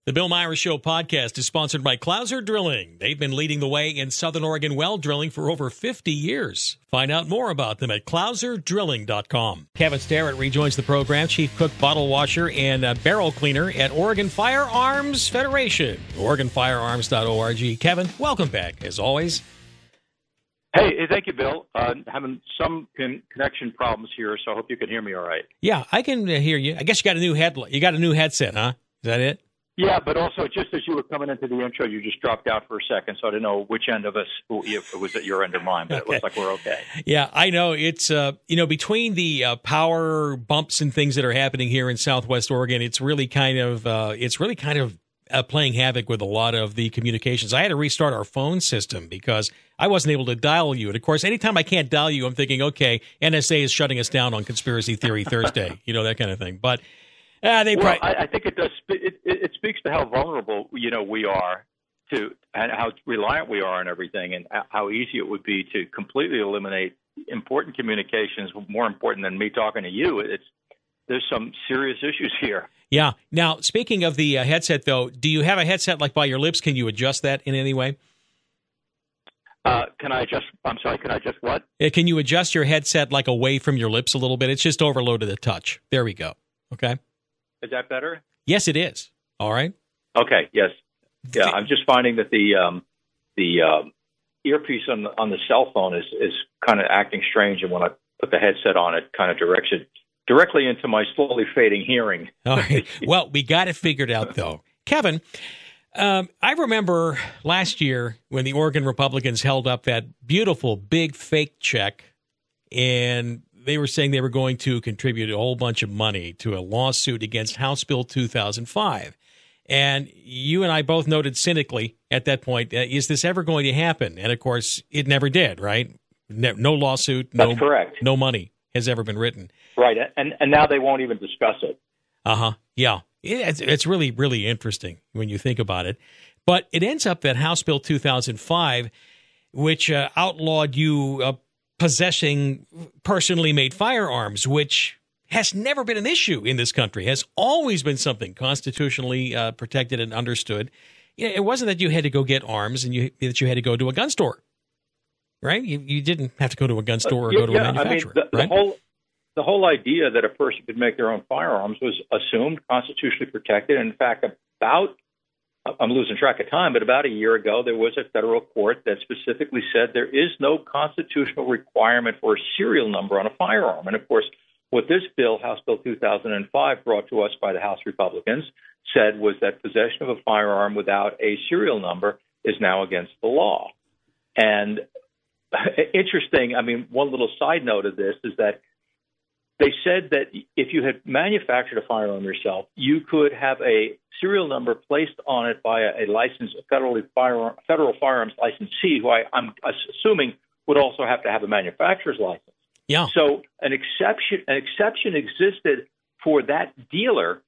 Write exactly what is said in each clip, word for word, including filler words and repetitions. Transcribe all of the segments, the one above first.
The Bill Myers Show podcast is sponsored by Clouser Drilling. They've been leading the way in Southern Oregon well drilling for over fifty years. Find out more about them at clouser drilling dot com. Kevin Starrett rejoins the program, chief cook, bottle washer, and uh, barrel cleaner at Oregon Firearms Federation, oregon firearms dot org. Kevin, welcome back, as always. Hey, hey thank you, Bill. Uh, having some con- connection problems here, so I hope you can hear me all right. Yeah, I can uh, hear you. I guess you got a new head. You got a new headset, huh? Is that it? Yeah, but also just as you were coming into the intro, you just dropped out for a second, so I didn't know which end of us, if it was at your end or mine, but okay. It looks like we're okay. Yeah, I know. It's, uh, you know, between the uh, power bumps and things that are happening here in Southwest Oregon, it's really kind of, uh, it's really kind of uh, playing havoc with a lot of the communications. I had to restart our phone system because I wasn't able to dial you. And, of course, anytime I can't dial you, I'm thinking, okay, N S A is shutting us down on Conspiracy Theory Thursday, you know, that kind of thing. But Uh, they well, probably... I, I think it does. It, it speaks to how vulnerable you know we are to, and how reliant we are on everything, and how easy it would be to completely eliminate important communications. More important than me talking to you, it's there's some serious issues here. Yeah. Now, speaking of the uh, headset, though, do you have a headset like by your lips? Can you adjust that in any way? Uh, can I adjust? I'm sorry. Can I adjust what? Uh, can you adjust your headset like away from your lips a little bit? It's just overloaded a touch. There we go. Okay. Is that better? Yes, it is. All right. Okay. Yes. Yeah. I'm just finding that the um, the um, earpiece on the on the cell phone is is kind of acting strange, and when I put the headset on, it kind of directs it directly into my slowly fading hearing. All right. Well, we got it figured out, though, Kevin. Um, I remember last year when the Oregon Republicans held up that beautiful big fake check, and they were saying they were going to contribute a whole bunch of money to a lawsuit against House Bill two thousand five. And you and I both noted cynically at that point, uh, is this ever going to happen? And, of course, it never did, right? Ne- no lawsuit, no, That's correct. No money has ever been written. Right, and and now they won't even discuss it. Uh-huh, yeah. It's, it's really, really interesting when you think about it. But it ends up that House Bill two thousand five, which uh, outlawed you uh, possessing personally made firearms, which has never been an issue in this country, has always been something constitutionally uh, protected and understood. You know, it wasn't that you had to go get arms and you that you had to go to a gun store, right? You, you didn't have to go to a gun store or uh, go to yeah, a manufacturer, I mean, the, right? The whole, the whole idea that a person could make their own firearms was assumed, constitutionally protected. In fact, about I'm losing track of time, but about a year ago, there was a federal court that specifically said there is no constitutional requirement for a serial number on a firearm. And, of course, what this bill, House Bill two thousand five, brought to us by the House Republicans, said was that possession of a firearm without a serial number is now against the law. And interesting, I mean, one little side note of this is that they said that if you had manufactured a firearm yourself, you could have a serial number placed on it by a, a licensed federally firearm, federal firearms licensee, who I, I'm assuming would also have to have a manufacturer's license. Yeah. So an exception, an exception existed for that dealer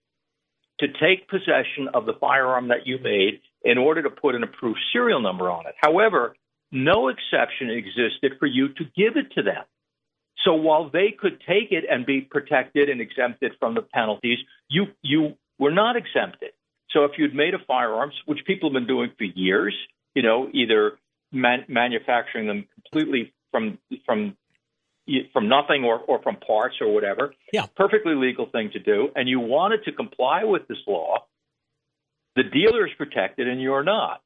to take possession of the firearm that you made in order to put an approved serial number on it. However, no exception existed for you to give it to them. So while they could take it and be protected and exempted from the penalties, you you were not exempted. So if you'd made a firearms, which people have been doing for years, you know, either man, manufacturing them completely from from from nothing or, or from parts or whatever, yeah, perfectly legal thing to do, and you wanted to comply with this law, the dealer is protected and you're not.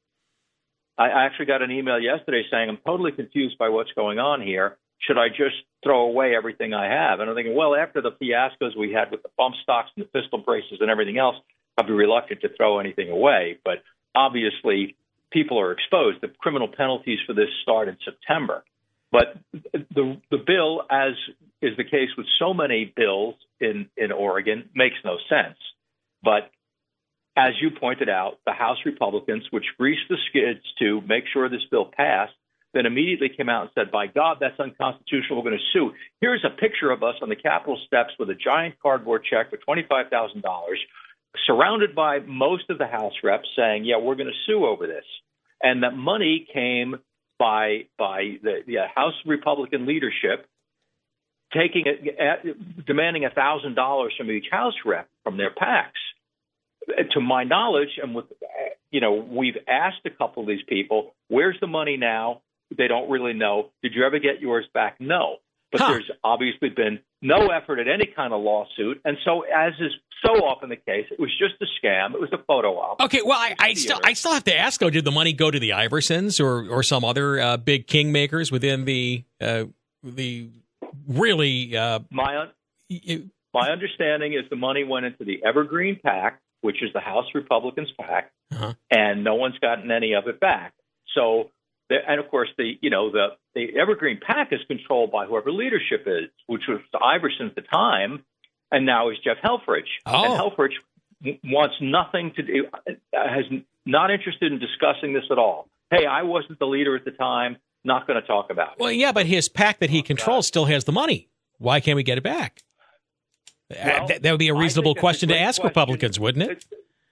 I actually got an email yesterday saying, I'm totally confused by what's going on here. Should I just throw away everything I have? And I'm thinking, well, after the fiascos we had with the bump stocks and the pistol braces and everything else, I'd be reluctant to throw anything away. But obviously, people are exposed. The criminal penalties for this start in September. But the the bill, as is the case with so many bills in, in Oregon, makes no sense. But as you pointed out, the House Republicans, which greased the skids to make sure this bill passed, then immediately came out and said, by God, that's unconstitutional. We're going to sue. Here's a picture of us on the Capitol steps with a giant cardboard check for twenty-five thousand dollars, surrounded by most of the House reps saying, yeah, we're going to sue over this. And that money came by by the, the House Republican leadership taking it, demanding one thousand dollars from each House rep from their PACs. to my knowledge, and with, you know, we've asked a couple of these people, where's the money now? They don't really know. Did you ever get yours back? No. But huh. there's obviously been no effort at any kind of lawsuit. And so, as is so often the case, it was just a scam. It was a photo op. Okay, well, I, I still I still have to ask, though, did the money go to the Iversons or, or some other uh, big kingmakers within the uh, the really... Uh, my, un- you, my understanding is the money went into the Evergreen PAC, which is the House Republicans PAC, uh-huh. and no one's gotten any of it back. So... And of course, the you know the, the Evergreen PAC is controlled by whoever leadership is, which was Iverson at the time, and now is Jeff Helfrich. Oh. And Helfrich wants nothing to do, has not interested in discussing this at all. Hey, I wasn't the leader at the time. Not going to talk about it. Well, yeah, but his PAC that he controls still has the money. Why can't we get it back? Well, that, that would be a reasonable question to ask question. Republicans, wouldn't it? It's,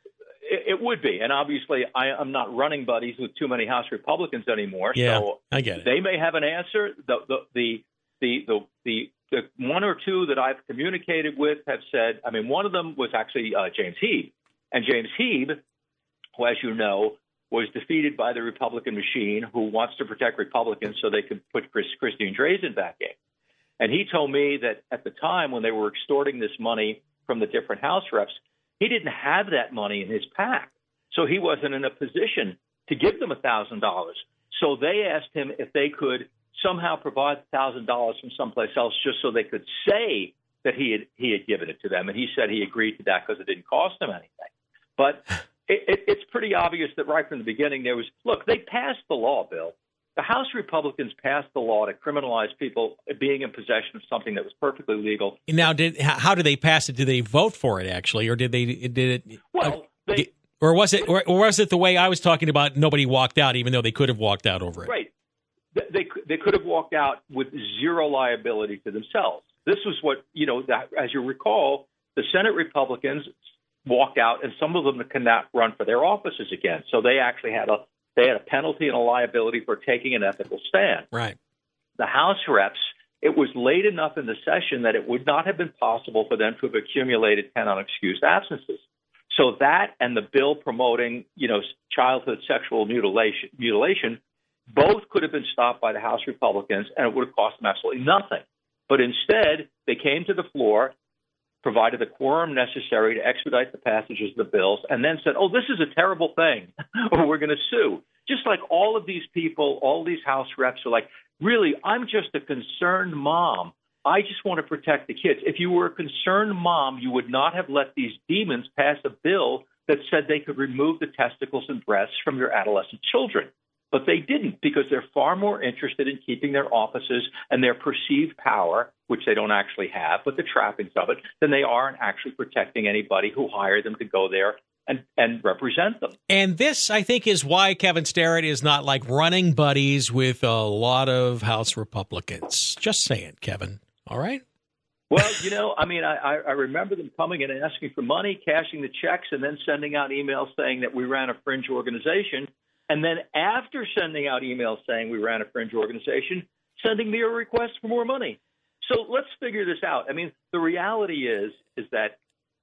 It would be, and obviously, I, I'm not running buddies with too many House Republicans anymore. Yeah, so I get it. They may have an answer. The the the the the, the, the one or two that I've communicated with have said. I mean, one of them was actually uh, James Heeb, and James Heeb, who, as you know, was defeated by the Republican machine, who wants to protect Republicans so they could put Chris, Christine Drazan back in. And he told me that at the time when they were extorting this money from the different House reps, he didn't have that money in his PAC, so he wasn't in a position to give them one thousand dollars. So they asked him if they could somehow provide one thousand dollars from someplace else just so they could say that he had he had given it to them. And he said he agreed to that because it didn't cost him anything. But it, it, it's pretty obvious that right from the beginning there was – look, they passed the law, Bill. The House Republicans passed the law to criminalize people being in possession of something that was perfectly legal. Now, did how did they pass it? Did they vote for it actually, or did they did it? Well, they, or was it or, or was it the way I was talking about? Nobody walked out, even though they could have walked out over it. Right. They they could have walked out with zero liability to themselves. This was what you know. That, as you recall, the Senate Republicans walked out, and some of them cannot run for their offices again. So they actually had a They had a penalty and a liability for taking an ethical stand. Right. The House reps, it was late enough in the session that it would not have been possible for them to have accumulated ten unexcused absences. So that and the bill promoting, you know, childhood sexual mutilation, mutilation, both could have been stopped by the House Republicans, and it would have cost them absolutely nothing. But instead, they came to the floor, provided the quorum necessary to expedite the passages of the bills, and then said, oh, this is a terrible thing, or we're going to sue. Just like all of these people, all these House reps are like, really, I'm just a concerned mom. I just want to protect the kids. If you were a concerned mom, you would not have let these demons pass a bill that said they could remove the testicles and breasts from your adolescent children. But they didn't, because they're far more interested in keeping their offices and their perceived power, which they don't actually have, but the trappings of it, than they are in actually protecting anybody who hired them to go there and, and represent them. And this, I think, is why Kevin Starrett is not like running buddies with a lot of House Republicans. Just saying, Kevin. All right? Well, you know, I mean, I, I remember them coming and asking for money, cashing the checks, and then sending out emails saying that we ran a fringe organization. And then after sending out emails saying we ran a fringe organization, sending me a request for more money. So let's figure this out. I mean, the reality is, is that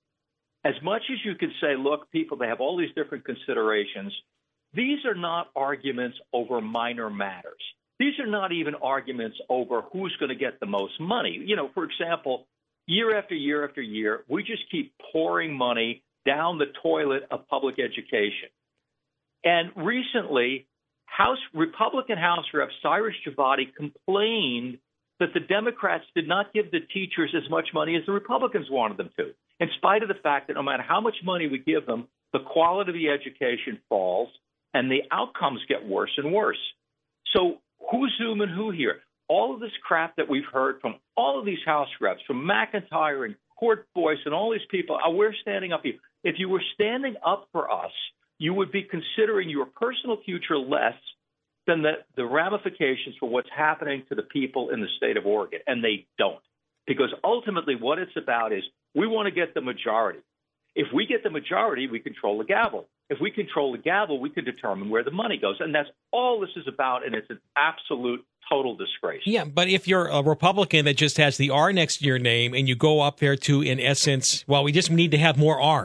as much as you can say, look, people, they have all these different considerations, these are not arguments over minor matters. These are not even arguments over who's going to get the most money. You know, for example, year after year after year, we just keep pouring money down the toilet of public education. And recently, House Republican House Rep Cyrus Javadi complained that the Democrats did not give the teachers as much money as the Republicans wanted them to, in spite of the fact that no matter how much money we give them, the quality of the education falls and the outcomes get worse and worse. So who's zooming who here? All of this crap that we've heard from all of these House reps, from McIntyre and Court Boyce and all these people, oh, we're standing up here. If you were standing up for us, you would be considering your personal future less than the, the ramifications for what's happening to the people in the state of Oregon. And they don't. Because ultimately what it's about is we want to get the majority. If we get the majority, we control the gavel. If we control the gavel, we can determine where the money goes. And that's all this is about, and it's an absolute total disgrace. Yeah, but if you're a Republican that just has the R next to your name and you go up there to, in essence, well, we just need to have more R's.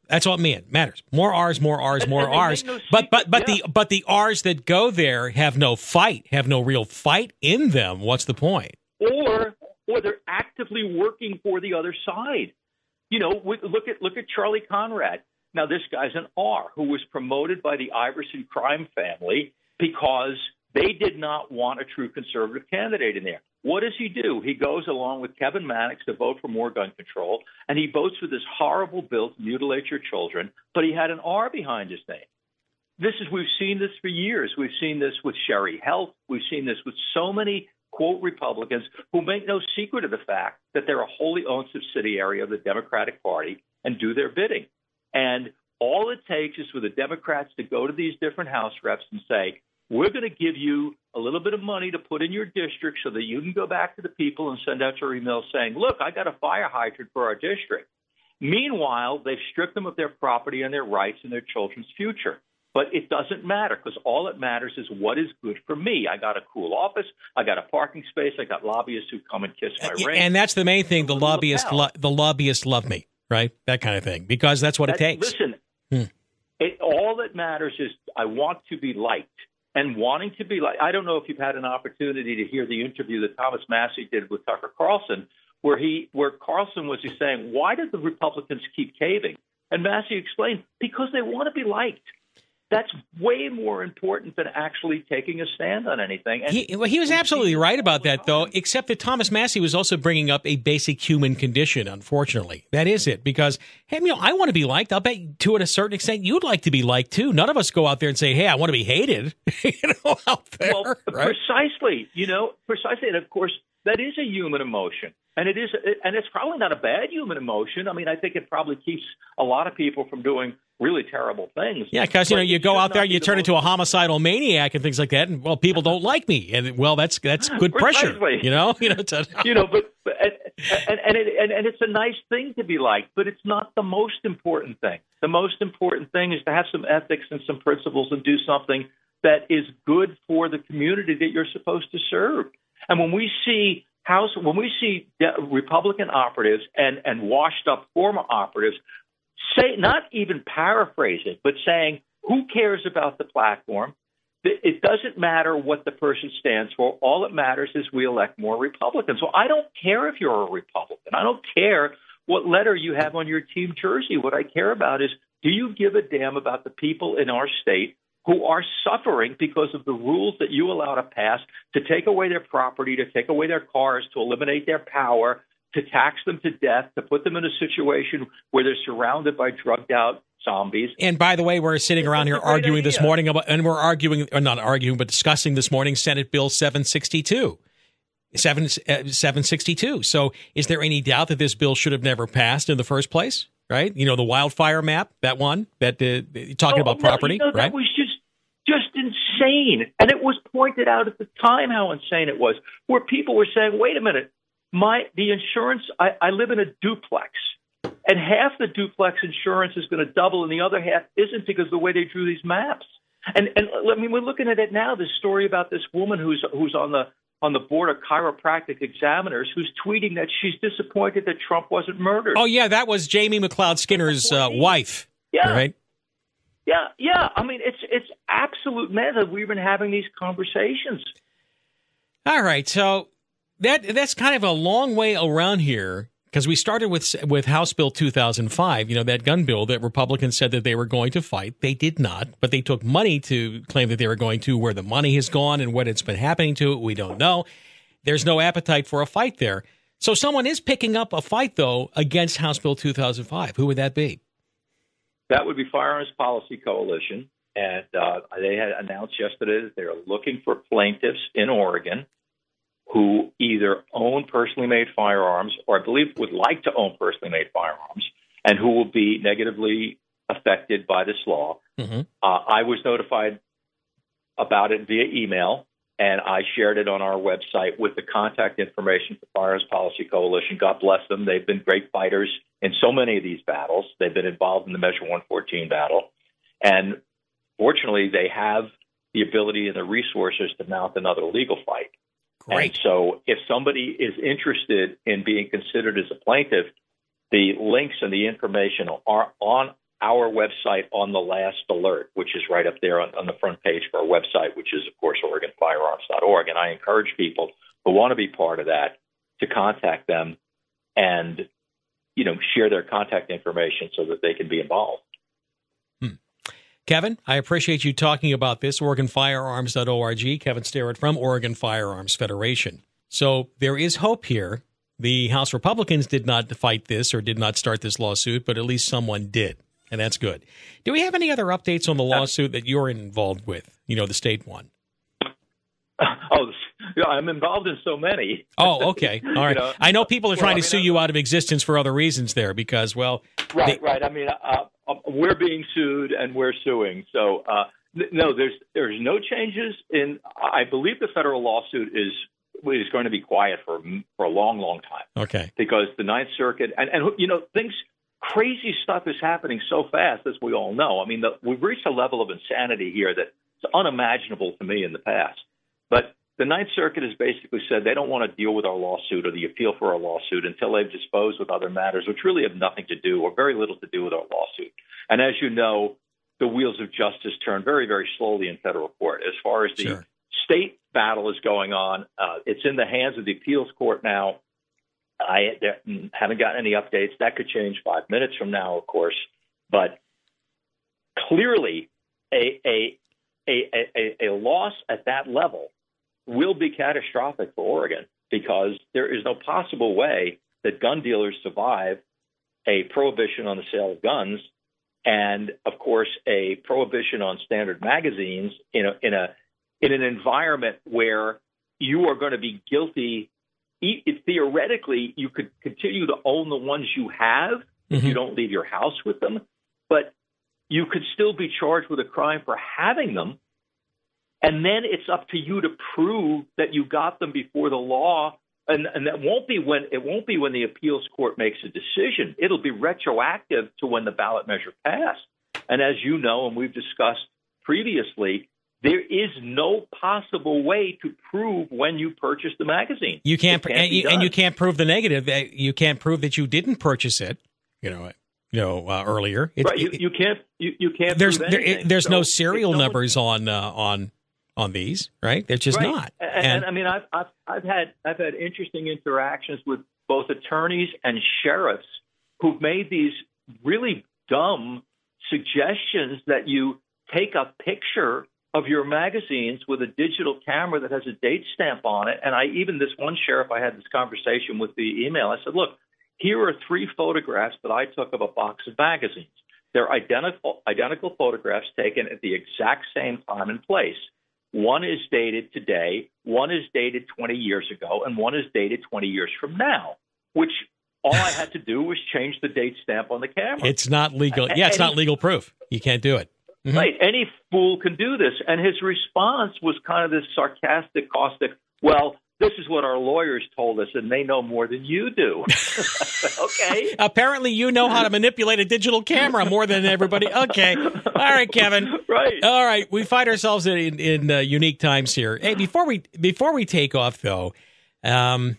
That's all it matters. More R's, more R's, And- more and they R's. make no But but secret, but yeah. the but the R's that go there have no fight, have no real fight in them. What's the point? or or they're actively working for the other side. You know, with- look at look at Charlie Conrad. Now, this guy's an R who was promoted by the Iverson crime family because they did not want a true conservative candidate in there. What does he do? He goes along with Kevin Mannix to vote for more gun control, and he votes for this horrible bill to mutilate your children, but he had an R behind his name. This is, we've seen this for years. We've seen this with Sherry Health. We've seen this with so many, quote, Republicans who make no secret of the fact that they're a wholly owned subsidiary of the Democratic Party and do their bidding. And all it takes is for the Democrats to go to these different House reps and say, we're going to give you a little bit of money to put in your district so that you can go back to the people and send out your emails saying, look, I got a fire hydrant for our district. Meanwhile, they've stripped them of their property and their rights and their children's future. But it doesn't matter because all that matters is what is good for me. I got a cool office. I got a parking space. I got lobbyists who come and kiss my ring. And that's the main thing. The Little lobbyists, lapel. lo- the lobbyists love me, right? That kind of thing, because that's what it That- takes. Listen, Hmm. it, all that matters is I want to be liked. And wanting to be liked. I don't know if you've had an opportunity to hear the interview that Thomas Massey did with Tucker Carlson, where he, where Carlson was saying, why did the Republicans keep caving? And Massey explained, because they want to be liked. That's way more important than actually taking a stand on anything. And He, well, he was absolutely right about that, though, except that Thomas Massey was also bringing up a basic human condition, unfortunately. That is it, because, hey, you know, I want to be liked. I'll bet, to a certain extent, you'd like to be liked, too. None of us go out there and say, hey, I want to be hated, you know, out there. Well, right? precisely, you know, precisely. And, of course, that is a human emotion. And it is, and it's probably not a bad human emotion. I mean, I think it probably keeps a lot of people from doing really terrible things. Yeah, because, you know, But you it go should out there, not be you the turn most- into a homicidal maniac and things like that, and, well, people don't like me. And, well, that's that's good pressure, Precisely. you know? You know, it's a, you know, but, but and and and, it, and and it's a nice thing to be liked, but it's not the most important thing. The most important thing is to have some ethics and some principles and do something that is good for the community that you're supposed to serve. And when we see House, when we see Republican operatives and and washed up former operatives say, not even paraphrase it, but saying, who cares about the platform? It doesn't matter what the person stands for. All that matters is we elect more Republicans. So I don't care if you're a Republican. I don't care what letter you have on your team jersey. What I care about is, do you give a damn about the people in our state who are suffering because of the rules that you allow to pass to take away their property, to take away their cars, to eliminate their power, to tax them to death, to put them in a situation where they're surrounded by drugged out zombies. And by the way, we're sitting around here That's a great arguing this idea. morning about, and we're arguing, or not arguing, but discussing this morning Senate Bill seven sixty-two. seven, uh, seven sixty-two. So is there any doubt that this bill should have never passed in the first place? Right? You know, the wildfire map, that one, that uh, talking Oh, about no, property, you know, right? That was just just insane. And it was pointed out at the time how insane it was, where people were saying, wait a minute, my the insurance, I, I live in a duplex, and half the duplex insurance is going to double and the other half isn't because of the way they drew these maps. And and I mean, we're looking at it now, this story about this woman who's who's on the on the board of chiropractic examiners who's tweeting that she's disappointed that Trump wasn't murdered. Oh, yeah, that was Jamie McLeod Skinner's uh, wife, Yeah. right? Yeah, yeah. I mean, it's it's absolute madness. We've been having these conversations. All right, so that that's kind of a long way around here, because we started with with House Bill two thousand five, you know, that gun bill that Republicans said that they were going to fight. They did not, but they took money to claim that they were going to. Where the money has gone and what it's been happening to it, we don't know. There's no appetite for a fight there. So someone is picking up a fight, though, against House Bill two thousand five. Who would that be? That would be Firearms Policy Coalition, and uh, they had announced yesterday that they're looking for plaintiffs in Oregon who either own personally made firearms or I believe would like to own personally made firearms and who will be negatively affected by this law. Mm-hmm. Uh, I was notified about it via email, and I shared it on our website with the contact information for Firearms Policy Coalition. God bless them. They've been great fighters in so many of these battles. They've been involved in the Measure one fourteen battle. And fortunately, they have the ability and the resources to mount another legal fight. Great. And so if somebody is interested in being considered as a plaintiff, the links and the information are on our website on the last alert, which is right up there on, on the front page for our website, which is, of course, Oregon Firearms dot org. And I encourage people who want to be part of that to contact them and, you know, share their contact information so that they can be involved. Kevin, I appreciate you talking about this, Oregon Firearms dot org. Kevin Starrett from Oregon Firearms Federation. So there is hope here. The House Republicans did not fight this or did not start this lawsuit, but at least someone did, and that's good. Do we have any other updates on the lawsuit that you're involved with, you know, the state one? Oh, I'm involved in so many. Oh, okay. All right. you know, I know people are trying well, I mean, to sue you out of existence for other reasons there because, well... Right, they, right. I mean, uh, we're being sued and we're suing. So, uh, no, there's there's no changes in... I believe the federal lawsuit is is going to be quiet for for a long, long time. Okay. Because the Ninth Circuit... And, and you know, things... Crazy stuff is happening so fast, as we all know. I mean, the, we've reached a level of insanity here that's unimaginable to me in the past. But the Ninth Circuit has basically said they don't want to deal with our lawsuit or the appeal for our lawsuit until they've disposed with other matters, which really have nothing to do or very little to do with our lawsuit. And as you know, the wheels of justice turn very, very slowly in federal court. As far as the sure. state battle is going on, uh, it's in the hands of the appeals court now. I haven't gotten any updates. That could change five minutes from now, of course. But clearly, a a a, a, a loss at that level will be catastrophic for Oregon because there is no possible way that gun dealers survive a prohibition on the sale of guns and, of course, a prohibition on standard magazines in a, in a in an environment where you are going to be guilty. If theoretically, you could continue to own the ones you have if mm-hmm. you don't leave your house with them, but you could still be charged with a crime for having them. And then it's up to you to prove that you got them before the law. And, and that won't be when it won't be when the appeals court makes a decision. It'll be retroactive to when the ballot measure passed. And as you know, and we've discussed previously, there is no possible way to prove when you purchased the magazine. You can't, can't and, you, and you can't prove the negative. You can't prove that you didn't purchase it. You know, you know uh, earlier. It, right. You, you can't. You, you can't. There's prove there, it, there's so no serial no numbers on uh, on on these. Right. They're just right. not. And, and, and I mean, I've, I've I've had I've had interesting interactions with both attorneys and sheriffs who've made these really dumb suggestions that you take a picture of your magazines with a digital camera that has a date stamp on it. And I even this one sheriff, I had this conversation with the email. I said, look, here are three photographs that I took of a box of magazines. They're identical, identical photographs taken at the exact same time and place. One is dated today, one is dated twenty years ago, and one is dated twenty years from now, which all I had to do was change the date stamp on the camera. It's not legal. Yeah, it's not legal proof. You can't do it. Mm-hmm. Right. Any fool can do this. And his response was kind of this sarcastic, caustic, well, this is what our lawyers told us, and they know more than you do. Okay. Apparently you know how to manipulate a digital camera more than everybody. Okay. All right, Kevin. Right. All right. We find ourselves in, in uh, unique times here. Hey, before we before we take off, though, um,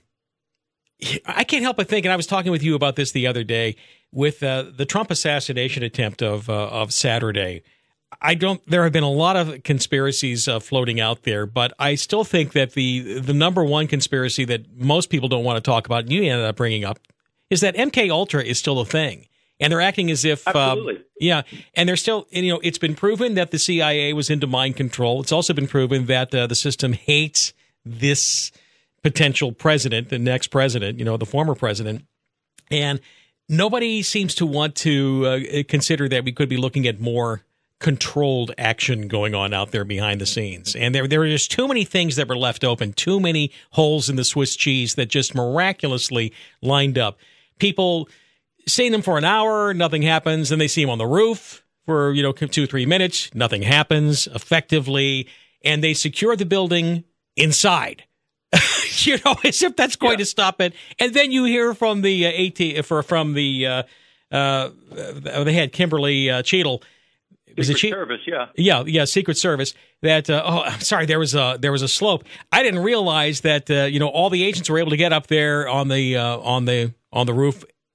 I can't help but think, and I was talking with you about this the other day, with uh, the Trump assassination attempt of uh, of Saturday. I don't. There have been a lot of conspiracies uh, floating out there, but I still think that the the number one conspiracy that most people don't want to talk about, and you ended up bringing up, is that M K Ultra is still a thing, and they're acting as if, absolutely, uh, yeah, and they're still. And, you know, it's been proven that the C I A was into mind control. It's also been proven that uh, the system hates this potential president, the next president, you know, the former president, and nobody seems to want to uh, consider that we could be looking at more controlled action going on out there behind the scenes. And there there are just too many things that were left open, too many holes in the Swiss cheese that just miraculously lined up. People seeing them for an hour, nothing happens, and they see them on the roof for, you know, two, three minutes, nothing happens effectively, and they secure the building inside. You know, as if that's going yeah. to stop it. And then you hear from the uh, AT for from the uh, uh, they had Kimberly uh, Cheadle. Was Secret it che- Service, yeah, yeah, yeah, Secret Service. That uh, oh, I'm sorry, there was a there was a slope. I didn't realize that uh, you know all the agents were able to get up there on the uh, on the on the roof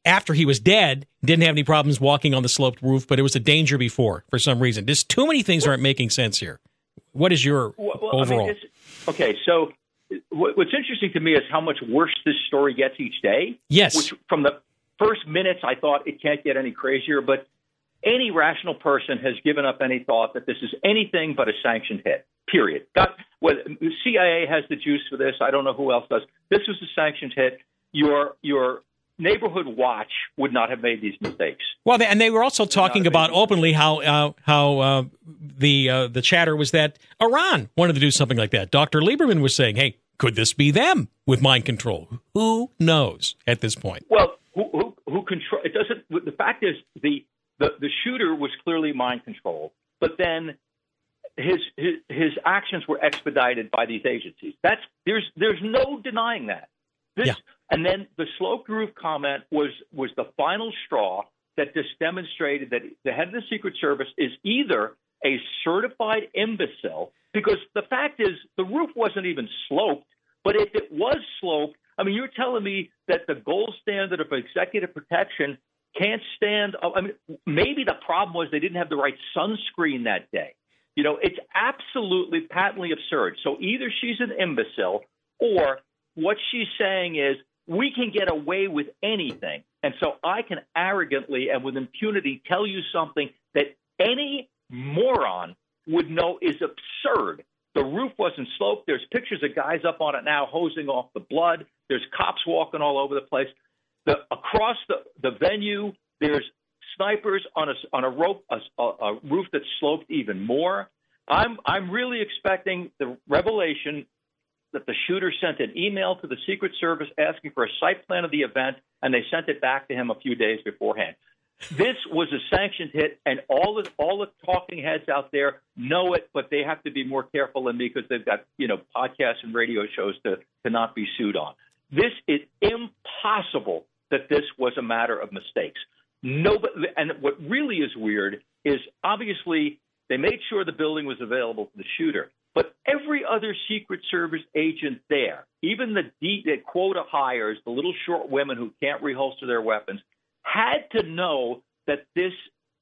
after he was dead, didn't have any problems walking on the sloped roof, but it was a danger before for some reason. There's too many things aren't making sense here. What is your well, well, overall? I mean, okay, so what's interesting to me is how much worse this story gets each day. Yes. Which from the first minutes, I thought it can't get any crazier, but any rational person has given up any thought that this is anything but a sanctioned hit, period. Got, well, the C I A has the juice for this. I don't know who else does. This was a sanctioned hit. Your your neighborhood watch would not have made these mistakes. Well, they, and they were also talking about openly how uh, how uh, the uh, the chatter was that Iran wanted to do something like that. Doctor Lieberman was saying, hey, could this be them with mind control? Who knows at this point? Well, who who, who control? It doesn't. The fact is, the, the the shooter was clearly mind controlled, but then his his his actions were expedited by these agencies. That's there's there's no denying that. This, yeah. And then the sloped roof comment was was the final straw that just demonstrated that the head of the Secret Service is either a certified imbecile, because the fact is the roof wasn't even sloped, but if it was sloped, I mean, you're telling me that the gold standard of executive protection can't stand. I mean, maybe the problem was they didn't have the right sunscreen that day. You know, it's absolutely patently absurd. So either she's an imbecile, or what she's saying is we can get away with anything. And so I can arrogantly and with impunity tell you something that any moron would know is absurd. The roof wasn't sloped. There's pictures of guys up on it now hosing off the blood. There's cops walking all over the place. The, across the, the venue, there's snipers on a, on a, rope, a, a roof that's sloped even more. I'm, I'm really expecting the revelation that the shooter sent an email to the Secret Service asking for a site plan of the event, and they sent it back to him a few days beforehand. This was a sanctioned hit, and all the all the talking heads out there know it, but they have to be more careful than me because they've got, you know, podcasts and radio shows to, to not be sued on. This is impossible that this was a matter of mistakes. Nobody, and what really is weird is obviously they made sure the building was available to the shooter. But every other Secret Service agent there, even the, D, the quota hires, the little short women who can't reholster their weapons, had to know that this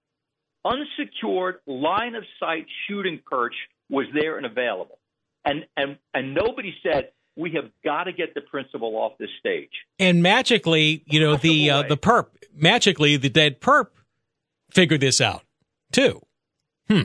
unsecured line-of-sight shooting perch was there and available. And, and, and nobody said, we have got to get the principal off this stage. And magically, you know, the uh, the perp, magically, the dead perp figured this out, too. Hmm.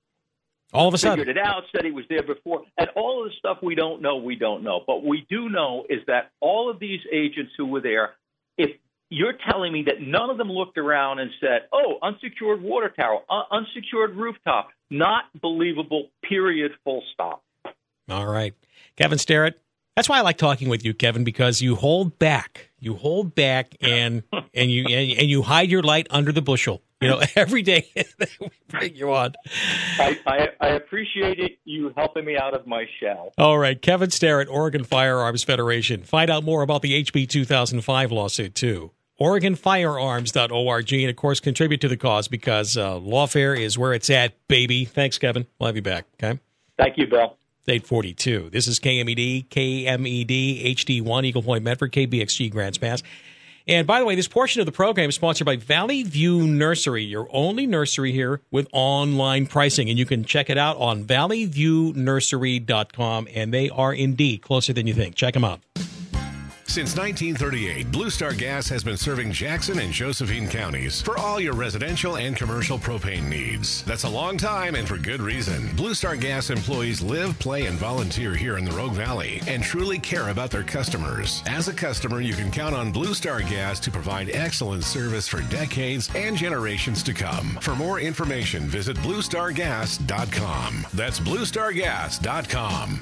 All of a sudden. Figured it out, said he was there before. And all of the stuff we don't know, we don't know. But we do know is that all of these agents who were there, if you're telling me that none of them looked around and said, oh, unsecured water tower, uh, unsecured rooftop, not believable, period, full stop. All right. Kevin Starrett, that's why I like talking with you, Kevin, because you hold back. You hold back and and you and, and you hide your light under the bushel. You know, every day we bring you on. I, I, I appreciate it, you helping me out of my shell. All right. Kevin Starrett, Oregon Firearms Federation. Find out more about the H B two thousand five lawsuit, too. Oregon Firearms dot org. And, of course, contribute to the cause because uh, lawfare is where it's at, baby. Thanks, Kevin. We'll have you back, okay? Thank you, Bill. eight forty-two. This is K M E D, K M E D, H D one, Eagle Point, Medford, K B X G, Grants Pass. And by the way, this portion of the program is sponsored by Valley View Nursery, your only nursery here with online pricing. And you can check it out on valley view nursery dot com. And they are indeed closer than you think. Check them out. Since nineteen thirty-eight, Blue Star Gas has been serving Jackson and Josephine counties for all your residential and commercial propane needs. That's a long time and for good reason. Blue Star Gas employees live, play, and volunteer here in the Rogue Valley and truly care about their customers. As a customer, you can count on Blue Star Gas to provide excellent service for decades and generations to come. For more information, visit blue star gas dot com. That's blue star gas dot com.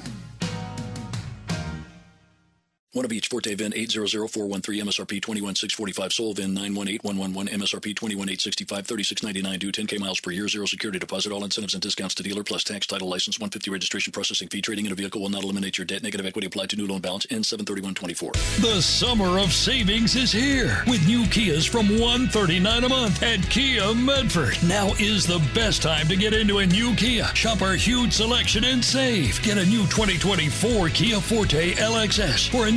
One of each Forte V I N eight zero zero four one three M S R P twenty-one six forty-five. Sol V I N nine one eight one one one M S R P twenty-one eight sixty-five. thirty-six ninety-nine due. ten K miles per year. Zero security deposit. All incentives and discounts to dealer plus tax, title, license. one hundred fifty registration processing fee. Trading in a vehicle will not eliminate your debt. Negative equity applied to new loan balance. Ends seven thirty-one twenty-four. The summer of savings is here with new Kias from one hundred thirty-nine dollars a month at Kia Medford. Now is the best time to get into a new Kia. Shop our huge selection and save. Get a new twenty twenty-four Kia Forte L X S or a new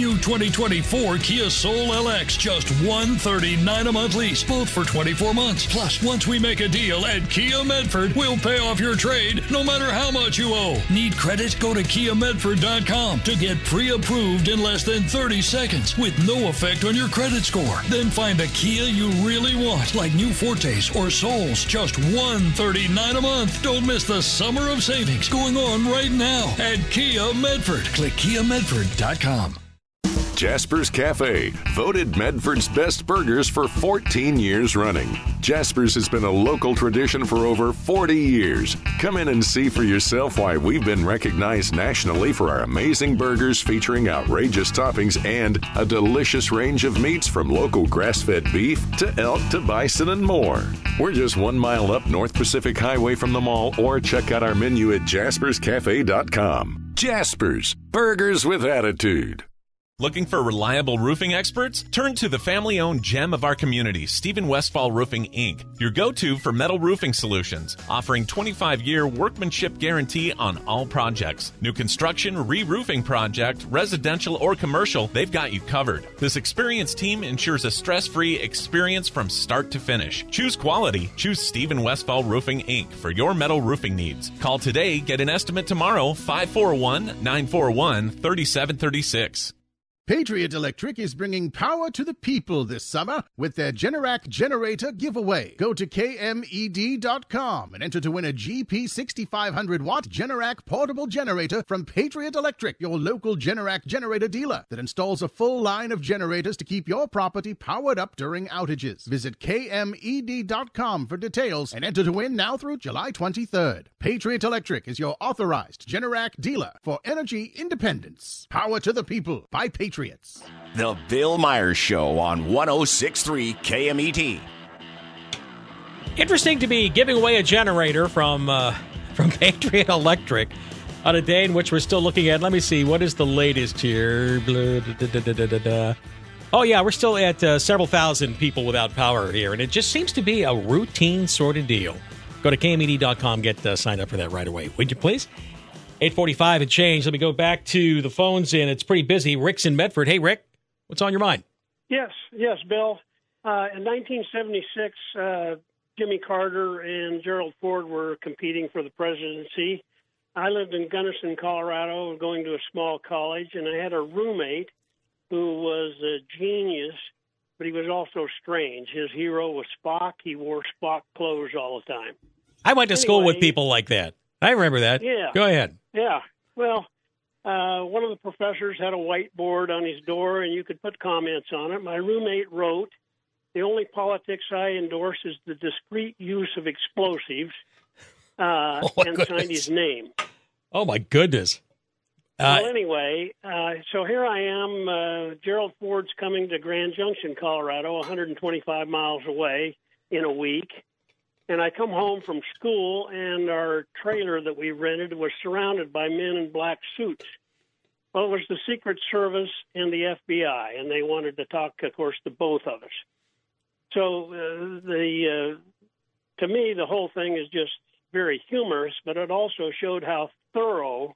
New twenty twenty-four Kia Soul L X, just one hundred thirty-nine dollars a month lease, both for twenty-four months. Plus, once we make a deal at Kia Medford, we'll pay off your trade no matter how much you owe. Need credit? Go to kia medford dot com to get pre-approved in less than thirty seconds with no effect on your credit score. Then find a Kia you really want, like new Fortes or Souls, just one hundred thirty-nine dollars a month. Don't miss the summer of savings going on right now at Kia Medford. Click kia medford dot com. Jasper's Cafe, voted Medford's best burgers for fourteen years running. Jasper's has been a local tradition for over forty years. Come in and see for yourself why we've been recognized nationally for our amazing burgers featuring outrageous toppings and a delicious range of meats from local grass-fed beef to elk to bison and more. We're just one mile up North Pacific Highway from the mall, or check out our menu at jaspers cafe dot com. Jasper's, burgers with attitude. Looking for reliable roofing experts? Turn to the family-owned gem of our community, Stephen Westfall Roofing, Incorporated, your go-to for metal roofing solutions, offering twenty-five year workmanship guarantee on all projects. New construction, re-roofing project, residential or commercial, they've got you covered. This experienced team ensures a stress-free experience from start to finish. Choose quality. Choose Stephen Westfall Roofing, Incorporated for your metal roofing needs. Call today, get an estimate tomorrow, five four one, nine four one, three seven three six. Patriot Electric is bringing power to the people this summer with their Generac generator giveaway. Go to K M E D dot com and enter to win a G P sixty-five hundred watt Generac portable generator from Patriot Electric, your local Generac generator dealer that installs a full line of generators to keep your property powered up during outages. Visit K M E D dot com for details and enter to win now through July twenty-third. Patriot Electric is your authorized Generac dealer for energy independence. Power to the people by Patriot. The Bill Myers Show on one oh six point three K M E T. Interesting to be giving away a generator from uh, from Patriot Electric on a day in which we're still looking at, let me see, what is the latest here? Blah, da, da, da, da, da, da. Oh, yeah, we're still at uh, several thousand people without power here, and it just seems to be a routine sort of deal. Go to K M E D dot com, get uh, signed up for that right away, would you please? eight forty-five and change. Let me go back to the phones, and it's pretty busy. Rick's in Medford. Hey, Rick, what's on your mind? Yes, yes, Bill. Uh, in nineteen seventy-six, uh, Jimmy Carter and Gerald Ford were competing for the presidency. I lived in Gunnison, Colorado, going to a small college, and I had a roommate who was a genius, but he was also strange. His hero was Spock. He wore Spock clothes all the time. I went to anyway, school with people like that. I remember that. Yeah. Go ahead. Yeah. Well, uh, one of the professors had a whiteboard on his door, and you could put comments on it. My roommate wrote, "The only politics I endorse is the discreet use of explosives," uh, oh and goodness. signed his name. Oh, my goodness. Uh, well, anyway, uh, so here I am. Uh, Gerald Ford's coming to Grand Junction, Colorado, one hundred twenty-five miles away in a week. And I come home from school, and our trailer that we rented was surrounded by men in black suits. Well, it was the Secret Service and the F B I, and they wanted to talk, of course, to both of us. So uh, the uh, to me, the whole thing is just very humorous, but it also showed how thorough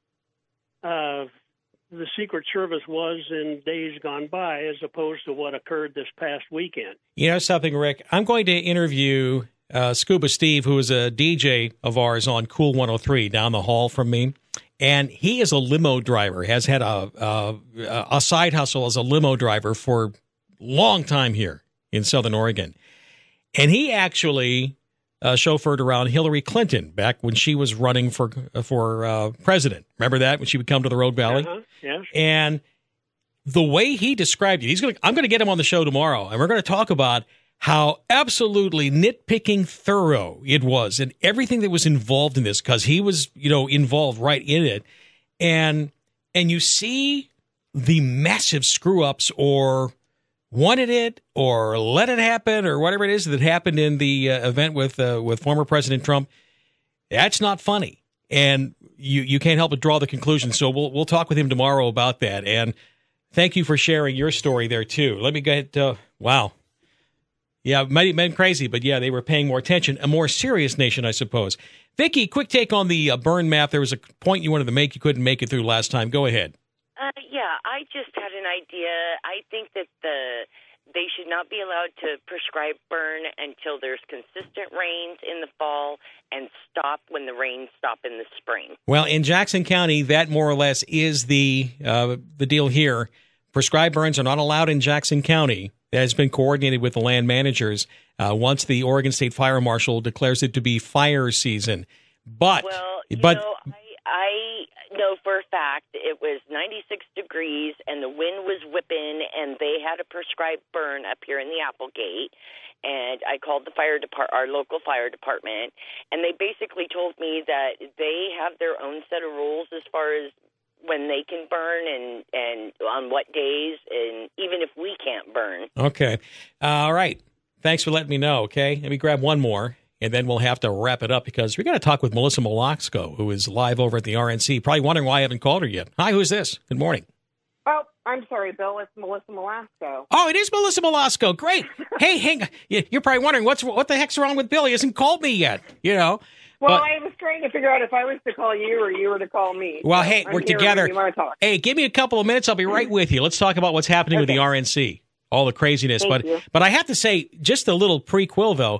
uh, the Secret Service was in days gone by, as opposed to what occurred this past weekend. You know something, Rick? I'm going to interview Uh, Scuba Steve, who is a D J of ours on Cool one oh three down the hall from me, and he is a limo driver, has had a, a, a side hustle as a limo driver for a long time here in Southern Oregon. And he actually uh, chauffeured around Hillary Clinton back when she was running for for uh, president. Remember that, when she would come to the Rogue Valley? Uh-huh. Yes. And the way he described it, he's going. I'm going to get him on the show tomorrow, and we're going to talk about how absolutely nitpicking thorough it was and everything that was involved in this, because he was, you know, involved right in it. And and you see the massive screw-ups or wanted it or let it happen or whatever it is that happened in the uh, event with uh, with former President Trump. That's not funny. And you, you can't help but draw the conclusion. So we'll we'll talk with him tomorrow about that. And thank you for sharing your story there, too. Let me get, uh, wow. Yeah, it might have been crazy, but yeah, they were paying more attention. A more serious nation, I suppose. Vicki, quick take on the uh, burn map. There was a point you wanted to make. You couldn't make it through last time. Go ahead. Uh, yeah, I just had an idea. I think that the they should not be allowed to prescribe burn until there's consistent rains in the fall and stop when the rains stop in the spring. Well, in Jackson County, that more or less is the uh, the deal here. Prescribed burns are not allowed in Jackson County. That has been coordinated with the land managers uh, once the Oregon State Fire Marshal declares it to be fire season. But, well, you but know, I, I know for a fact it was ninety-six degrees and the wind was whipping, and they had a prescribed burn up here in the Applegate. And I called the fire depart, our local fire department, and they basically told me that they have their own set of rules as far as when they can burn and, and on what days, and even if we can't burn. Okay. Uh, all right. Thanks for letting me know, okay? Let me grab one more, and then we'll have to wrap it up because we got to talk with Melissa Molosko, who is live over at the R N C. Probably wondering why I haven't called her yet. Hi, who's this? Good morning. Oh, I'm sorry, Bill. It's Melissa Molosko. Oh, it is Melissa Molosko. Great. Hey, hang on. You're probably wondering, what's what the heck's wrong with Bill? He hasn't called me yet, you know. Well, but, I was trying to figure out if I was to call you or you were to call me. Well, so hey, I'm we're here together. You want to talk. Hey, give me a couple of minutes. I'll be right with you. Let's talk about what's happening okay. with the R N C, all the craziness. Thank but you. But I have to say, just a little prequel, though,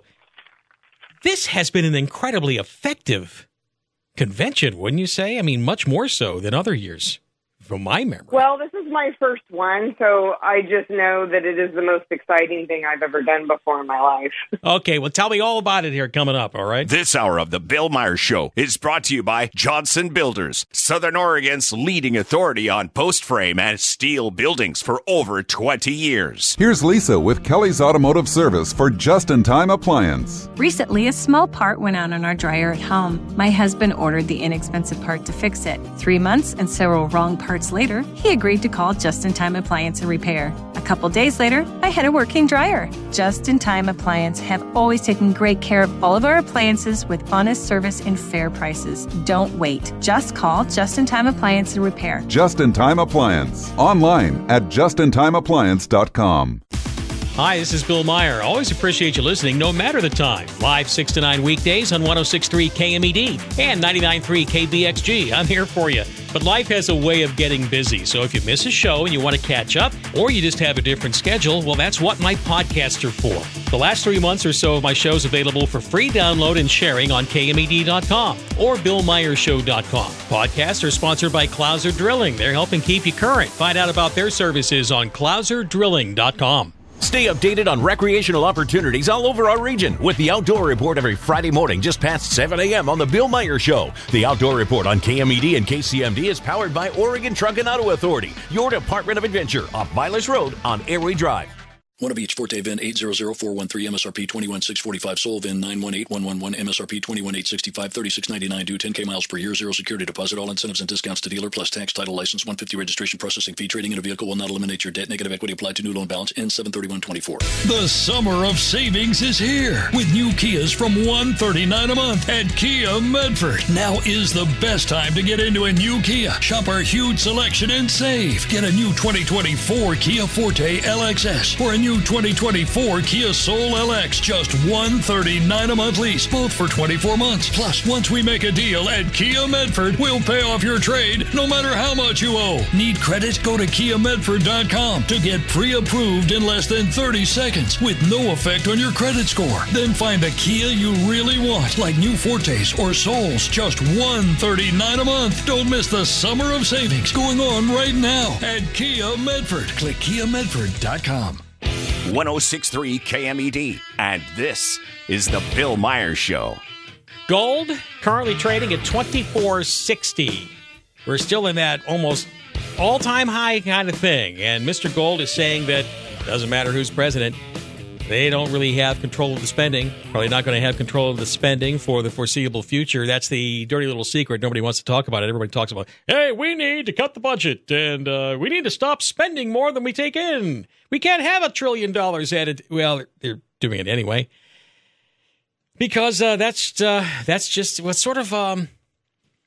this has been an incredibly effective convention, wouldn't you say? I mean, much more so than other years, from my memory. Well, this is my first one, so I just know that it is the most exciting thing I've ever done before in my life. Okay, well, tell me all about it here coming up, all right? This hour of the Bill Myers Show is brought to you by Johnson Builders, Southern Oregon's leading authority on post frame and steel buildings for over twenty years. Here's Lisa with Kelly's Automotive Service for Just-in-Time Appliance. Recently, a small part went out on our dryer at home. My husband ordered the inexpensive part to fix it. Three months and several wrong parts later, he agreed to call Just-in-Time Appliance and Repair. A couple days later, I had a working dryer. Just-in-Time Appliance have always taken great care of all of our appliances with honest service and fair prices. Don't wait. Just call Just-in-Time Appliance and Repair. Just-in-Time Appliance. Online at just in time appliance dot com. Hi, this is Bill Meyer. Always appreciate you listening, no matter the time. Live six to nine weekdays on one oh six point three K M E D and ninety-nine point three K B X G. I'm here for you. But life has a way of getting busy, so if you miss a show and you want to catch up, or you just have a different schedule, well, that's what my podcasts are for. The last three months or so of my show's available for free download and sharing on K M E D dot com or Bill Myers Show dot com. Podcasts are sponsored by Clouser Drilling. They're helping keep you current. Find out about their services on Clouser Drilling dot com. Stay updated on recreational opportunities all over our region with the Outdoor Report every Friday morning just past seven a.m. on The Bill Myers Show. The Outdoor Report on K M E D and K C M D is powered by Oregon Truck and Auto Authority, your Department of Adventure off Vilas Road on Airway Drive. One of each. Forte V I N eight zero zero four one three, M S R P two one six four five, Sol V I N nine one eight one one one, M S R P two one eight six five, thirty-six ninety-nine, due ten K miles per year, zero security deposit, all incentives and discounts to dealer, plus tax, title, license, one hundred fifty registration processing fee. Trading in a vehicle will not eliminate your debt. Negative equity applied to new loan balance in seven thirty-one twenty-four. The summer of savings is here with new Kias from one hundred thirty-nine dollars a month at Kia Medford. Now is the best time to get into a new Kia. Shop our huge selection and save. Get a new twenty twenty-four Kia Forte L X S or a new twenty twenty-four Kia Soul L X, just one hundred thirty-nine dollars a month lease, both for twenty-four months. Plus, once we make a deal at Kia Medford, we'll pay off your trade no matter how much you owe. Need credit? Go to Kia Medford dot com to get pre-approved in less than thirty seconds with no effect on your credit score. Then find the Kia you really want, like new Fortes or Souls, just one hundred thirty-nine dollars a month. Don't miss the summer of savings going on right now at Kia Medford. Click Kia Medford dot com. one oh six point three K M E D, and this is the Bill Myers Show. Gold currently trading at twenty-four sixty. We're still in that almost all-time high kind of thing, and Mister Gold is saying that it doesn't matter who's president, they don't really have control of the spending. Probably not going to have control of the spending for the foreseeable future. That's the dirty little secret. Nobody wants to talk about it. Everybody talks about, hey, we need to cut the budget, and uh, we need to stop spending more than we take in. We can't have a trillion dollars added. Well, they're doing it anyway. Because uh, that's uh, that's just what's sort of um,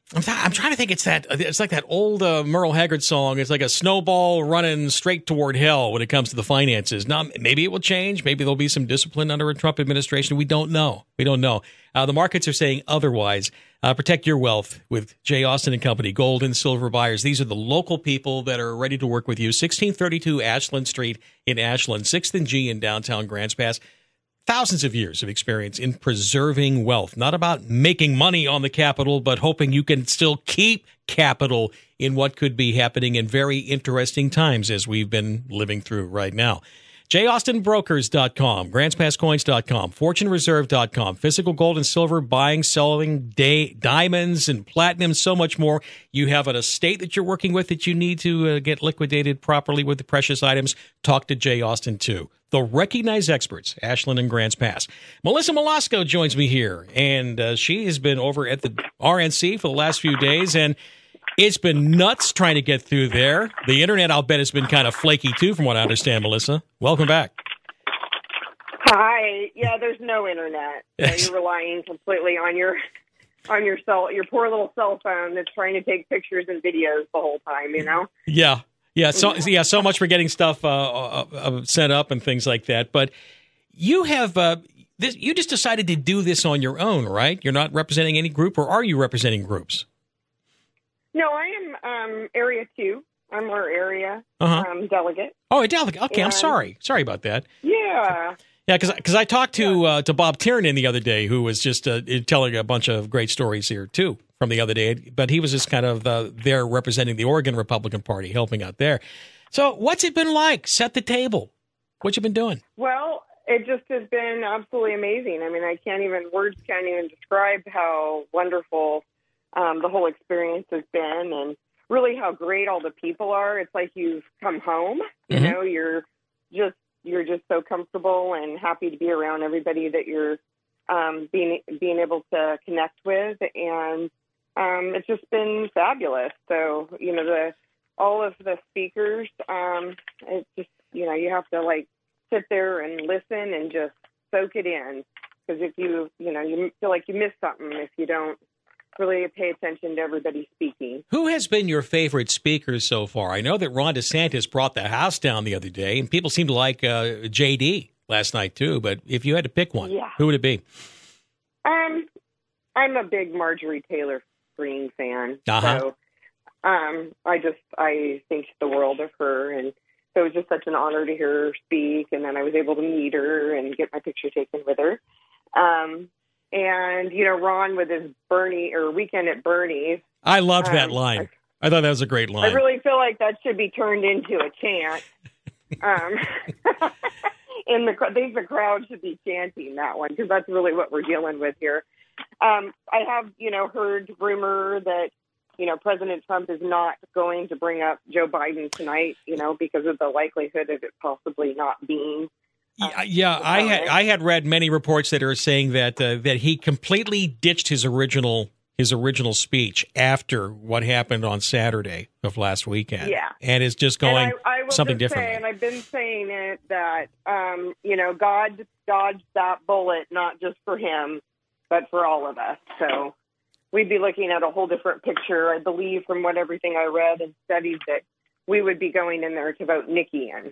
I'm, th- I'm trying to think. It's that. It's like that old uh, Merle Haggard song. It's like a snowball running straight toward hell when it comes to the finances. Now, maybe it will change. Maybe there'll be some discipline under a Trump administration. We don't know. We don't know. Uh, the markets are saying otherwise. Uh, protect your wealth with J. Austin and Company, gold and silver buyers. These are the local people that are ready to work with you. sixteen thirty-two Ashland Street in Ashland, sixth and G in downtown Grants Pass. Thousands of years of experience in preserving wealth, not about making money on the capital, but hoping you can still keep capital in what could be happening in very interesting times as we've been living through right now. j austin brokers dot com, grants pass coins dot com, fortune reserve dot com, physical gold and silver, buying, selling, day, diamonds and platinum, so much more. You have an estate that you're working with that you need to uh, get liquidated properly with the precious items. Talk to J. Austin, too. The recognized experts, Ashland and Grants Pass. Melissa Molasco joins me here, and uh, she has been over at the R N C for the last few days, and it's been nuts trying to get through there. The internet, I'll bet, has been kind of flaky, too, from what I understand, Melissa. Welcome back. Hi. Yeah, there's no internet. So you're relying completely on your on your cell, your poor little cell phone that's trying to take pictures and videos the whole time, you know? Yeah. Yeah, so yeah, so much for getting stuff uh, uh, set up and things like that. But you have uh, this. You just decided to do this on your own, right? You're not representing any group, or are you representing groups? No, I am um, Area Two. I'm our area Uh-huh. um, delegate. Oh, a delegate. Okay, I'm And- sorry. Sorry about that. Yeah. Yeah, because I talked to uh, to Bob Tiernan the other day, who was just uh, telling a bunch of great stories here, too, from the other day. But he was just kind of uh, there representing the Oregon Republican Party, helping out there. So what's it been like? Set the table. What you been doing? Well, it just has been absolutely amazing. I mean, I can't even, words can't even describe how wonderful um, the whole experience has been, and really how great all the people are. It's like you've come home. You Mhm. know, you're just you're just so comfortable and happy to be around everybody that you're um, being being able to connect with, and um, it's just been fabulous. So, you know, the all of the speakers, um, it's just, you know, you have to like sit there and listen and just soak it in, because if you, you know, you feel like you miss something if you don't really pay attention to everybody speaking. Who has been your favorite speaker so far? I know that Ron DeSantis brought the house down the other day, and people seem to like uh, J D last night, too. But if you had to pick one, Yeah. who would it be? Um, I'm a big Marjorie Taylor Greene fan, Uh-huh. so um, I just I think the world of her, and so it was just such an honor to hear her speak, and then I was able to meet her and get my picture taken with her. Um, and you know, Ron with his Bernie or Weekend at Bernie's. I loved that Um, line. I thought that was a great line. I really feel like that should be turned into a chant. Um, and the I think the crowd should be chanting that one, because that's really what we're dealing with here. Um, I have, you know, heard rumor that, you know, President Trump is not going to bring up Joe Biden tonight, you know, because of the likelihood of it possibly not being. Yeah, yeah, I had I had read many reports that are saying that uh, that he completely ditched his original his original speech after what happened on Saturday of last weekend. Yeah. And is just going And I, I will something just different. Say, and I've been saying it, that, um, you know, God dodged that bullet, not just for him, but for all of us. So we'd be looking at a whole different picture. I believe from what everything I read and studied that we would be going in there to vote Nikki in.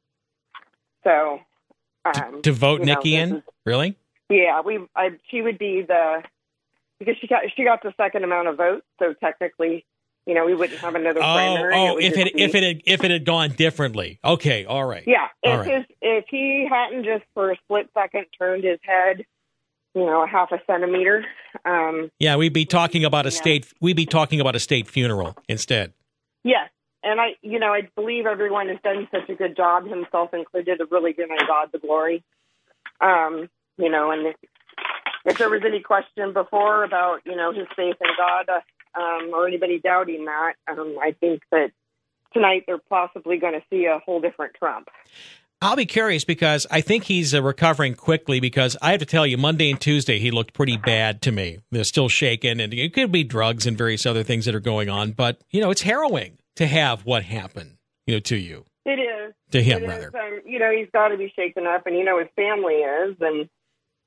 So. Um, To vote you know, Nikki this in? is- Really? Yeah, we. I, she would be the, because she got she got the second amount of votes, so technically, you know, we wouldn't have another Oh, primary. oh, would if just it be- if it had, if it had gone differently. Okay, all right. Yeah, All if right. his if he hadn't just for a split second turned his head, you know, a half a centimeter. Um, Yeah, we'd be talking about a state we'd be talking about a state funeral instead. yes, and I, you know, I believe everyone has done such a good job, himself included, of really giving God the glory. Um, you know, and if, if there was any question before about, you know, his faith in God, uh, um, or anybody doubting that, um, I think that tonight they're possibly going to see a whole different Trump. I'll be curious because I think he's uh, recovering quickly, because I have to tell you, Monday and Tuesday, he looked pretty bad to me. They're still shaking, and it could be drugs and various other things that are going on. But, you know, it's harrowing to have what happened, you know, to you. It is. To him, It is. rather. Um, you know, he's got to be shaken up, and you know his family is, and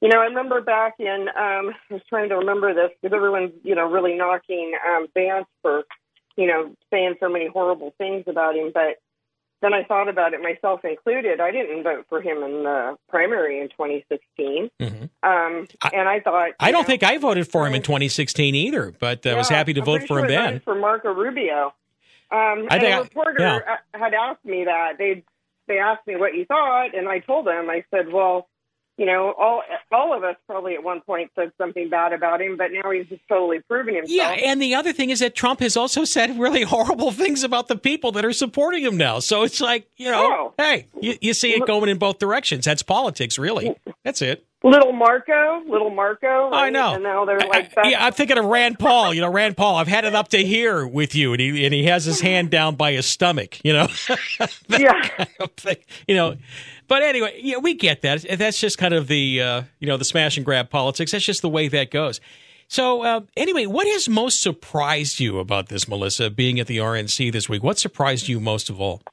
You know, I remember back in, um, I was trying to remember this because everyone's, you know, really knocking um, Vance for, you know, saying so many horrible things about him. But then I thought about it, myself included. I didn't vote for him in the primary in twenty sixteen. Mm-hmm. Um, and I thought... I don't know, think I voted for him in twenty sixteen either, but I uh, yeah, was happy to I'm vote for sure him I then. voted for Marco Rubio. Um, I and think a I- reporter yeah. had asked me that. They they asked me what you thought, and I told them, I said, well, you know, all all of us probably at one point said something bad about him, but now he's just totally proven himself. Yeah, and the other thing is that Trump has also said really horrible things about the people that are supporting him now. So it's like, you know, Oh. hey, you, you see it going in both directions. That's politics, really. That's it. Little Marco, little Marco. I right? know. And now they're I- like, I- yeah, I'm thinking of Rand Paul. You know, Rand Paul. I've had it up to here with you, and he and he has his hand down by his stomach. You know, yeah. you know. But anyway, yeah, we get that. That's just kind of the uh, you know the smash and grab politics. That's just the way that goes. So uh, anyway, what has most surprised you about this, Melissa, being at the R N C this week? What surprised you most of all?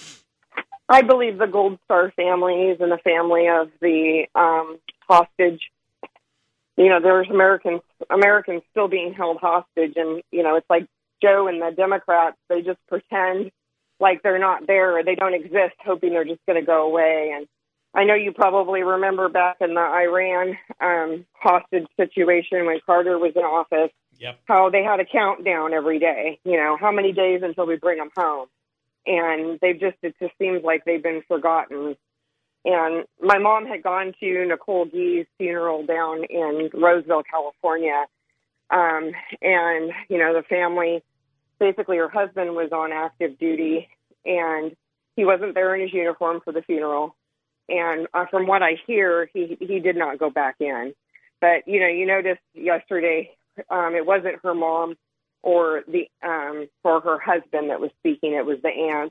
I believe the Gold Star families and the family of the um, hostage. You know, there's Americans Americans still being held hostage, and you know, it's like Joe and the Democrats. They just pretend like they're not there or they don't exist, hoping they're just going to go away. And I know you probably remember back in the Iran um, hostage situation when Carter was in office, yep. how they had a countdown every day. You know, how many days until we bring them home? And they've just, it just seems like they've been forgotten. And my mom had gone to Nicole Gee's funeral down in Roseville, California. Um, and, you know, the family, basically her husband was on active duty and he wasn't there in his uniform for the funeral. And uh, from what I hear, he, he did not go back in. But, you know, you noticed yesterday, um, it wasn't her mom or the um, for her husband that was speaking. It was the aunt.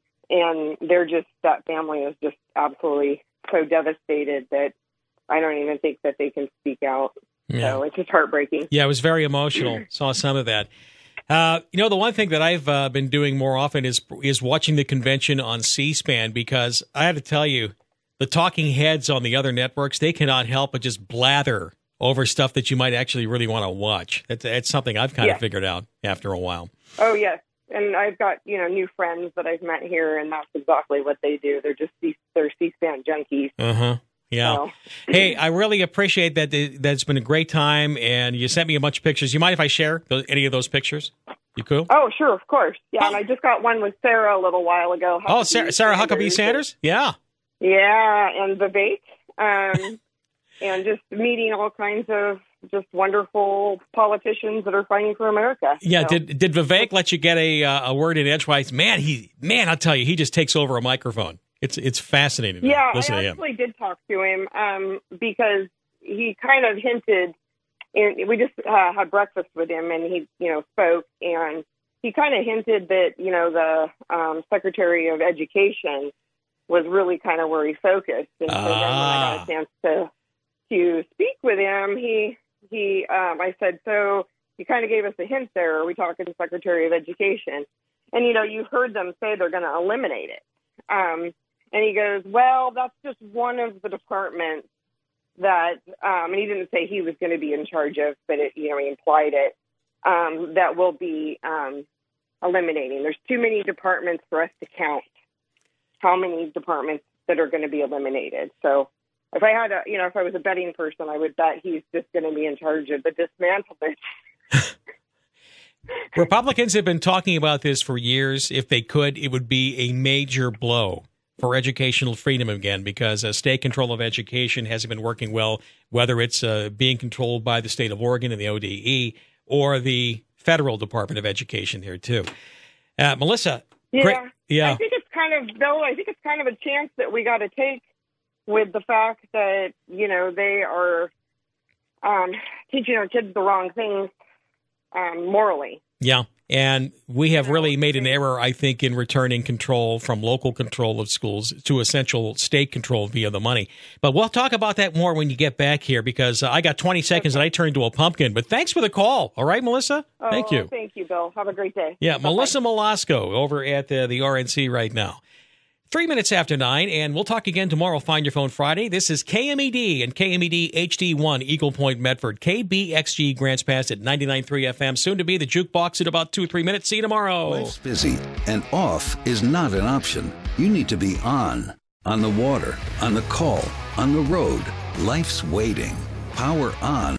And they're just, that family is just absolutely so devastated that I don't even think that they can speak out. Yeah. So it's just heartbreaking. Yeah, it was very emotional. Saw some of that. Uh, you know, the one thing that I've uh, been doing more often is is watching the convention on C-SPAN, because I have to tell you, the talking heads on the other networks, they cannot help but just blather over stuff that you might actually really want to watch. That's, that's something I've kind Yeah. of figured out after a while. Oh, yes. And I've got, you know, new friends that I've met here, and that's exactly what they do. They're just, C- they're C-SPAN junkies. Uh-huh. Yeah. So. Hey, I really appreciate that. That's been a great time, and you sent me a bunch of pictures. You mind if I share those, any of those pictures? You cool? Oh, sure, of course. Yeah, and I just got one with Sarah a little while ago. Oh, Sarah, Sarah Huckabee Sanders? Yeah. Yeah, and Vivek. Um, and just meeting all kinds of just wonderful politicians that are fighting for America. Yeah, So- did did Vivek let you get a uh, a word in edgewise? Man, he man, I'll tell you, he just takes over a microphone. It's it's fascinating. to Yeah, listen I to him. actually did talk to him um, because he kind of hinted. And we just uh, had breakfast with him, and he, you know, spoke, and he kind of hinted that, you know, the um, Secretary of Education was really kind of where he focused. And so then when I got a chance to to speak with him, he he um, I said, so you kind of gave us a hint there. Are we talking Secretary of Education? And you know, you heard them say they're going to eliminate it. Um, and he goes, well, that's just one of the departments that, um, and he didn't say he was going to be in charge of, but it, you know, he implied it, um, that will be um, eliminating. There's too many departments for us to count how many departments that are going to be eliminated. So if I had a, you know, if I was a betting person, I would bet he's just going to be in charge of the dismantlement. Republicans have been talking about this for years. If they could, it would be a major blow for educational freedom again, because uh, state control of education hasn't been working well, whether it's uh, being controlled by the state of Oregon and the O D E or the federal Department of Education here, too. Uh, Melissa. Yeah. Great, yeah. I think it's kind of, Bill, I think it's kind of a chance that we got to take with the fact that, you know, they are um, teaching our kids the wrong things um, morally. Yeah. And we have really made an error, I think, in returning control from local control of schools to essential state control via the money. But we'll talk about that more when you get back here, because uh, I got twenty seconds and I turned into a pumpkin. But thanks for the call. All right, Melissa? Oh, Thank you. Thank you, Bill. Have a great day. Yeah, Bye-bye. Melissa Molasco over at the, the R N C right now. Three minutes after nine, and we'll talk again tomorrow. Find Your Phone Friday. This is K M E D and K M E D H D one, Eagle Point, Medford. K B X G Grants Pass at ninety-nine point three F M. Soon to be the Jukebox in about two or three minutes. See you tomorrow. Life's busy, and off is not an option. You need to be on. On the water, on the call, on the road. Life's waiting. Power on.